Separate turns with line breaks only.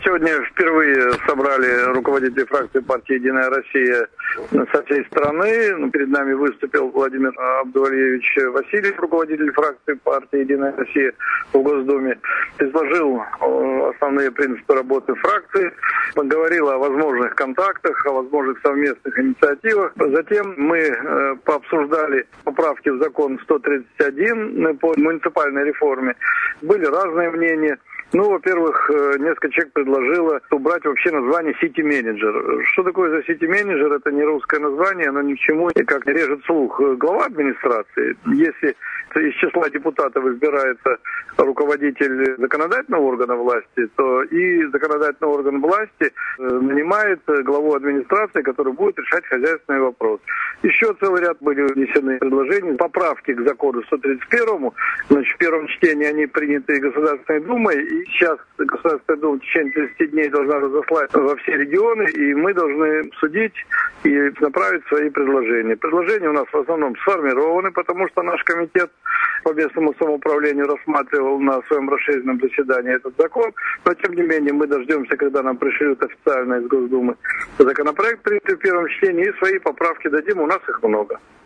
Сегодня впервые собрали руководителей фракции партии «Единая Россия» со всей страны. Перед нами выступил Владимир Абдувалиевич Васильев, руководитель фракции партии «Единая Россия» в Госдуме. Изложил основные принципы работы фракции, поговорил о возможных контактах, о возможных совместных инициативах. Затем мы пообсуждали поправки в закон 131 по муниципальной реформе. Были разные мнения. Во-первых, несколько человек предложило убрать вообще название «Сити-менеджер». Что такое за «Сити-менеджер»? Это не русское название, оно ни к чему, и как режет слух глава администрации. Если из числа депутатов избирается руководитель законодательного органа власти, то и законодательный орган власти нанимает главу администрации, который будет решать хозяйственный вопрос. Еще целый ряд были внесены предложения, поправки к закону 131. В первом чтении они приняты Государственной Думой, и сейчас Государственная Дума в течение 30 дней должна разослать во все регионы, и мы должны судить и направить свои предложения. Предложения у нас в основном сформированы, потому что наш комитет по местному самоуправлению рассматривал на своем расширенном заседании этот закон, но тем не менее мы дождемся, когда нам пришлют официально из Госдумы законопроект, принятый в первом чтении, и свои поправки дадим, у нас их много.